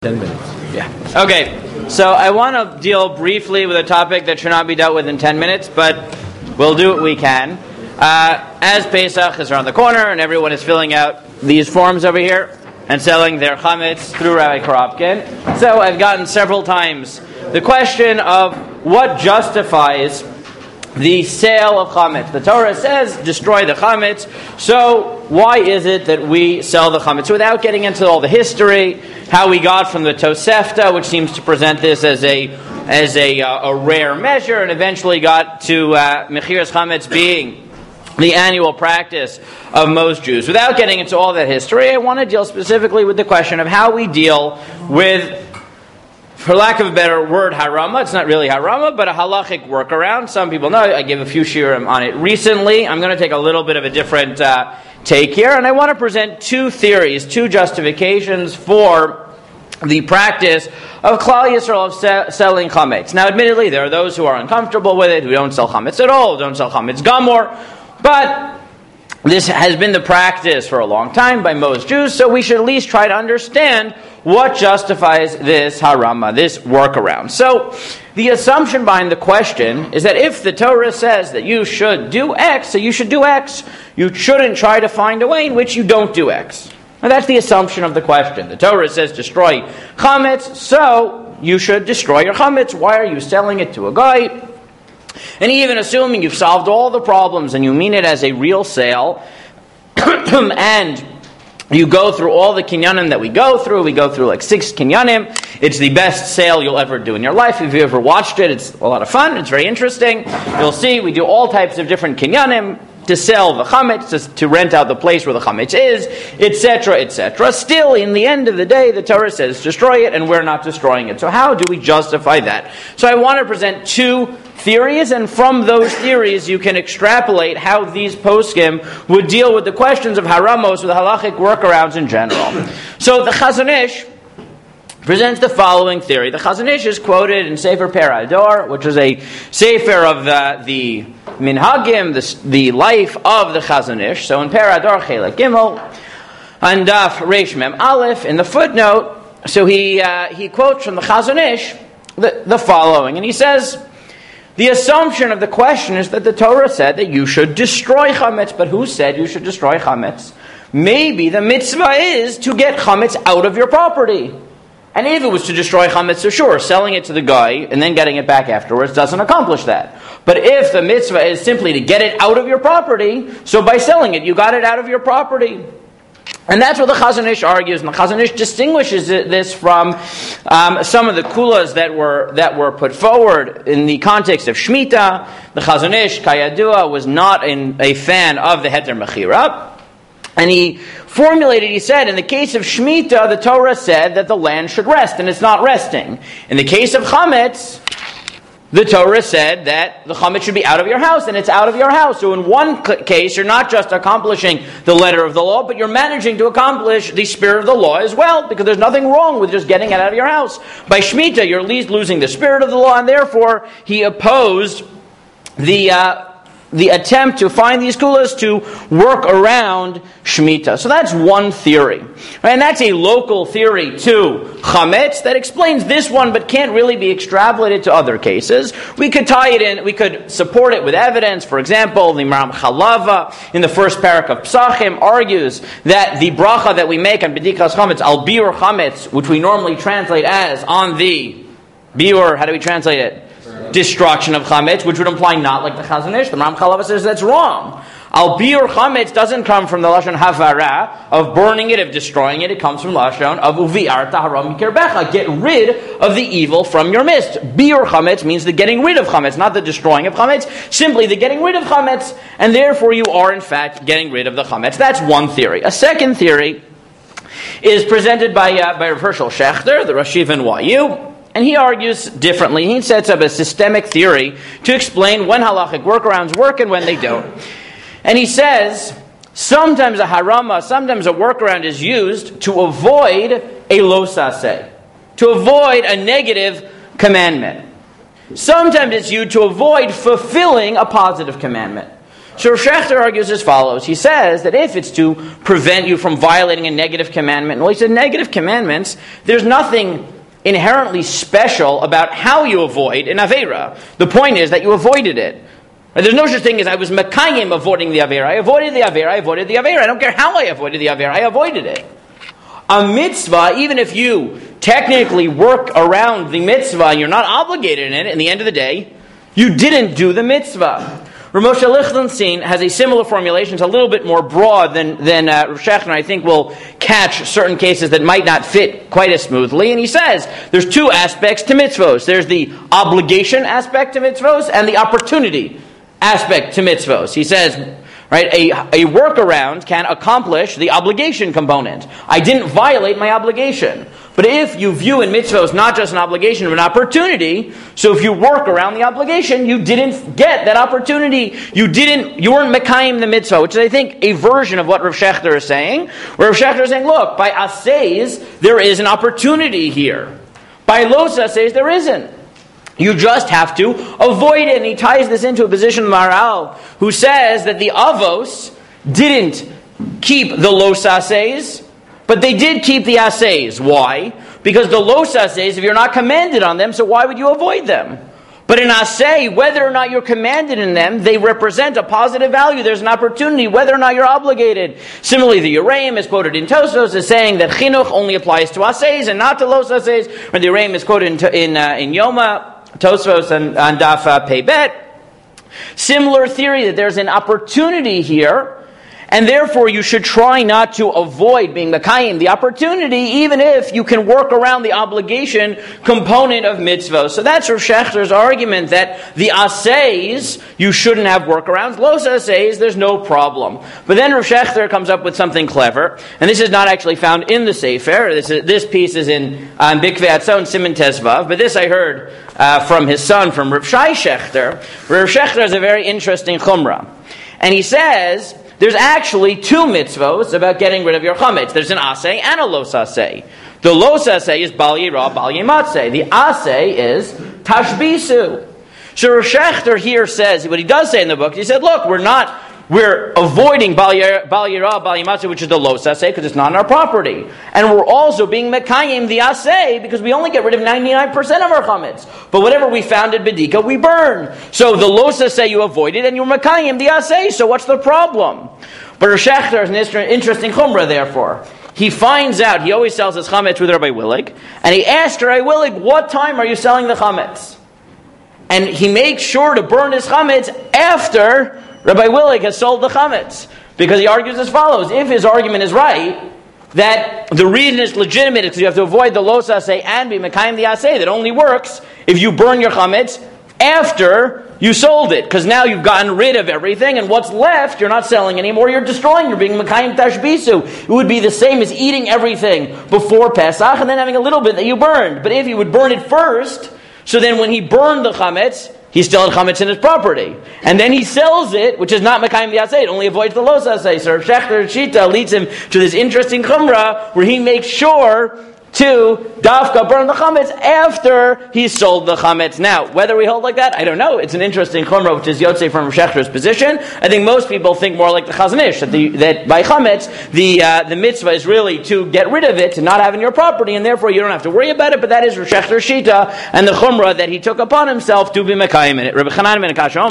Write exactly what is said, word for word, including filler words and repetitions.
Ten minutes. Yeah. Okay. So I want to deal briefly with a topic that should not be dealt with in ten minutes, but we'll do what we can. Uh, as Pesach is around the corner and everyone is filling out these forms over here and selling their chametz through Rabbi Koropkin, so I've gotten several times the question of what justifies the sale of chametz. The Torah says destroy the chametz, so why is it that we sell the chametz? So without getting into all the history, how we got from the Tosefta, which seems to present this as a as a, uh, a rare measure, and eventually got to uh, Mechiras Chametz being the annual practice of most Jews. Without getting into all that history, I want to deal specifically with the question of how we deal with, for lack of a better word, harama. It's not really harama, but a halachic workaround. Some people know. I gave a few shiurim on it recently. I'm going to take a little bit of a different uh, take here, and I want to present two theories, two justifications for the practice of Klal Yisrael of se- selling chametz. Now, admittedly, there are those who are uncomfortable with it, who don't sell chametz at all, don't sell chametz gamor, but this has been the practice for a long time by most Jews, so we should at least try to understand what justifies this harama, this workaround. So, the assumption behind the question is that if the Torah says that you should do X, so you should do X, you shouldn't try to find a way in which you don't do X. Now that's the assumption of the question. The Torah says destroy chametz, so you should destroy your chametz. Why are you selling it to a guy? And even assuming you've solved all the problems and you mean it as a real sale, and you go through all the kinyanim that we go through. We go through like six kinyanim. It's the best sale you'll ever do in your life. If you ever watched it, it's a lot of fun. It's very interesting. You'll see we do all types of different kinyanim to sell the chametz, to, to rent out the place where the chametz is, et cetera, et cetera. Still, in the end of the day, the Torah says destroy it, and we're not destroying it. So how do we justify that? So I want to present two theories, and from those theories you can extrapolate how these poskim would deal with the questions of haramos, with halachic workarounds in general. So the Chazon Ish presents the following theory. The Chazon Ish is quoted in Sefer Per Ador, which is a sefer of the, the minhagim, the, the life of the Chazon Ish. So in Per Ador, Chelek Gimel, and Daf Reish Mem Aleph, in the footnote, so he uh, he quotes from the Chazon Ish the, the following, and he says, the assumption of the question is that the Torah said that you should destroy chametz, but who said you should destroy chametz? Maybe the mitzvah is to get chametz out of your property. And if it was to destroy chametz, so sure, selling it to the guy and then getting it back afterwards doesn't accomplish that. But if the mitzvah is simply to get it out of your property, so by selling it, you got it out of your property. And that's what the Chazon Ish argues, and the Chazon Ish distinguishes this from um, some of the kulas that were that were put forward in the context of Shemitah. The Chazon Ish, Kayadua, was not in, a fan of the Heter Mechira. And he formulated, he said, in the case of Shemitah, the Torah said that the land should rest, and it's not resting. In the case of Chametz, the Torah said that the chametz should be out of your house, and it's out of your house. So in one case, you're not just accomplishing the letter of the law, but you're managing to accomplish the spirit of the law as well, because there's nothing wrong with just getting it out of your house. By Shemitah, you're at least losing the spirit of the law, and therefore he opposed the uh, the attempt to find these kulas to work around Shemitah. So that's one theory. And that's a local theory to chametz that explains this one, but can't really be extrapolated to other cases. We could tie it in, we could support it with evidence. For example, the Maram Chalava in the first parak of Psachim argues that the bracha that we make on B'dikas chametz, al biur chametz, which we normally translate as on the biur, how do we translate it? Destruction of chametz, which would imply not like the Chazon Ish. The Maram Chalava says that's wrong. Al biur chametz doesn't come from the lashon havara of burning it, of destroying it. It comes from lashon of uvi'ar tahara mikirbecha, get rid of the evil from your midst. Biur chametz means the getting rid of chametz, not the destroying of chametz. Simply the getting rid of chametz, and therefore you are in fact getting rid of the chametz. That's one theory. A second theory is presented by uh, by Rav Hershel Schachter, the Rosh Yeshiva in Y U. And he argues differently. He sets up a systemic theory to explain when halachic workarounds work and when they don't. And he says, sometimes a harama, sometimes a workaround is used to avoid a lo saseh, to avoid a negative commandment. Sometimes it's used to avoid fulfilling a positive commandment. So Rav Shechter argues as follows. He says that if it's to prevent you from violating a negative commandment, well, he said negative commandments, there's nothing inherently special about how you avoid an Aveira. The point is that you avoided it. There's no such thing as I was Mekayim avoiding the Aveira. I avoided the Aveira, I avoided the Aveira. I don't care how I avoided the Aveira, I avoided it. A mitzvah, even if you technically work around the mitzvah and you're not obligated in it, in the end of the day, you didn't do the mitzvah. Rav Moshe Lichtenstein has a similar formulation. It's a little bit more broad than, than uh, Rav Shechter, I think will catch certain cases that might not fit quite as smoothly. And he says there's two aspects to mitzvos. There's the obligation aspect to mitzvos and the opportunity aspect to mitzvos. He says, right, a, a workaround can accomplish the obligation component. I didn't violate my obligation. But if you view in mitzvos not just an obligation but an opportunity, so if you work around the obligation, you didn't get that opportunity. You didn't, you weren't mekayim the mitzvah, which is, I think, a version of what Rav Shechter is saying. Where Rav Shechter is saying, look, by aseis, there is an opportunity here. By los aseis, there isn't. You just have to avoid it. And he ties this into a position of Maharal, who says that the avos didn't keep the los aseis, but they did keep the aseis. Why? Because the los aseis, if you're not commanded on them, so why would you avoid them? But in asay, whether or not you're commanded in them, they represent a positive value. There's an opportunity, whether or not you're obligated. Similarly, the Yereim is quoted in Tosfos as saying that chinuch only applies to aseis and not to los aseis. And the Yereim is quoted in in, uh, in Yoma, Tosfos, and, and Daf uh, Pei Bet. Similar theory that there's an opportunity here, and therefore you should try not to avoid being mekayim the opportunity, even if you can work around the obligation component of mitzvah. So that's Rav Shechter's argument that the aseis, you shouldn't have workarounds. Los aseis, there's no problem. But then Rav Shechter comes up with something clever, and this is not actually found in the Sefer. This, is, this piece is in um, Bikvei Atzon Siman Tezvav, but this I heard uh, from his son, from Rav Shai Shechter. Rav Shechter has a very interesting chumrah. And he says there's actually two mitzvos about getting rid of your chametz. There's an asay and a los asay. The los asay is bal yirah, bal yimatzeh. The asay is tashbisu. So Rav Shechter here says, what he does say in the book, he said, look, we're not, we're avoiding bal yirah, bal yimatzeh, which is the los asay, because it's not on our property. And we're also being mekayim the asay, because we only get rid of ninety-nine percent of our chametz. But whatever we found at Bedika, we burn. So the los asay you avoided, and you're mekayim the asay, so what's the problem? But Rav Shechter is an interesting chumrah, therefore. He finds out, he always sells his chametz with Rabbi Willig, and he asked Rabbi Willig, what time are you selling the chametz? And he makes sure to burn his chametz after Rabbi Willig has sold the chametz. Because he argues as follows, if his argument is right, that the reason it's legitimate is because you have to avoid the los asay and be mekayim the asay, that only works if you burn your chametz after you sold it, because now you've gotten rid of everything, and what's left, you're not selling anymore, you're destroying, you're being mekayim tashbisu. It would be the same as eating everything before Pesach, and then having a little bit that you burned. But if you would burn it first, so then when he burned the chametz, he still had chametz in his property. And then he sells it, which is not mekayim the asay, it only avoids the los asay. So Rav Shechter Shita leads him to this interesting chumrah, where he makes sure to dafka burn the chametz after he sold the chametz. Now, whether we hold like that, I don't know. It's an interesting chumrah, which is yotzei from Rav Shechter's position. I think most people think more like the Chazon Ish, that, the, that by chametz, the uh, the mitzvah is really to get rid of it, to not have in your property, and therefore you don't have to worry about it, but that is Rav Shechter's shita, and the chumrah that he took upon himself to be mekayim in it. Rabbi Chanan ben Akashom